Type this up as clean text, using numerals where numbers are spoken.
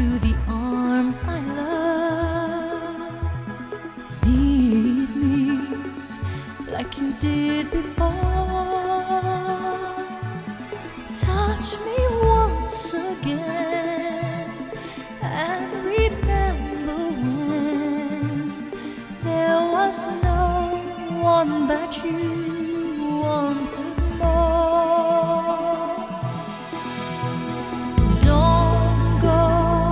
to the arms I love. Need me like you did before. Touch me once again and remember when there was no one but you.